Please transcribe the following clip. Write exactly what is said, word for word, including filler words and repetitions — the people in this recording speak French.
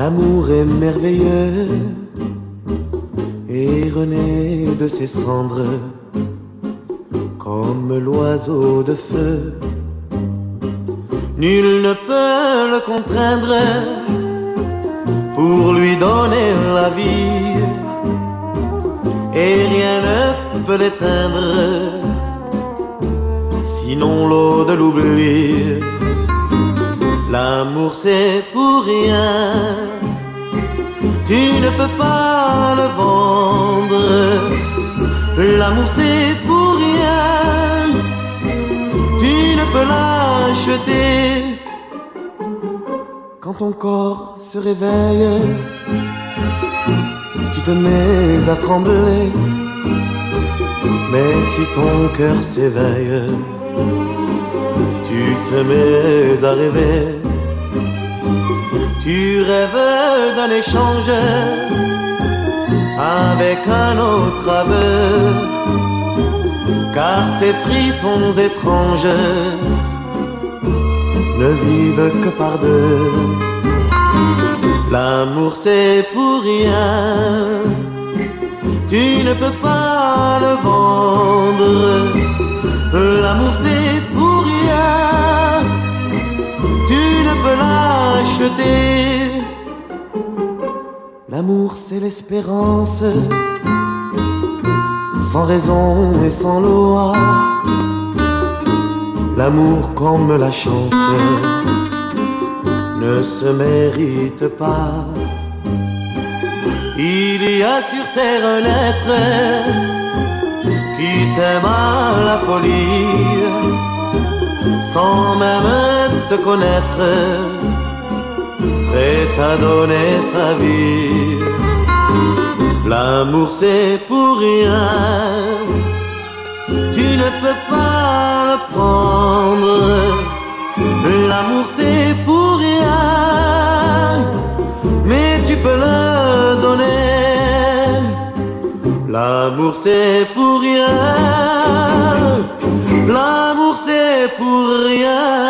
L'amour est merveilleux et renaît de ses cendres comme l'oiseau de feu. Nul ne peut le contraindre pour lui donner la vie, et rien ne peut l'éteindre, sinon l'eau de l'oubli. L'amour c'est pour rien, tu ne peux pas le vendre. L'amour c'est pour rien, tu ne peux l'acheter. Quand ton corps se réveille, tu te mets à trembler. Mais si ton cœur s'éveille, tu te mets à rêver. Tu rêves d'un échange avec un autre aveu, car ces frissons étranges ne vivent que par deux. L'amour c'est pour rien, tu ne peux pas le vendre. L'amour c'est pour rien, tu ne peux l'acheter. L'amour c'est l'espérance, sans raison et sans loi. L'amour comme la chance ne se mérite pas. Il y a sur terre un être qui t'aime à la folie, sans même te connaître, prêt à donner sa vie. L'amour c'est pour rien, tu ne peux pas le prendre. L'amour c'est pour rien, mais tu peux le donner. L'amour c'est pour rien, l'amour c'est pour rien.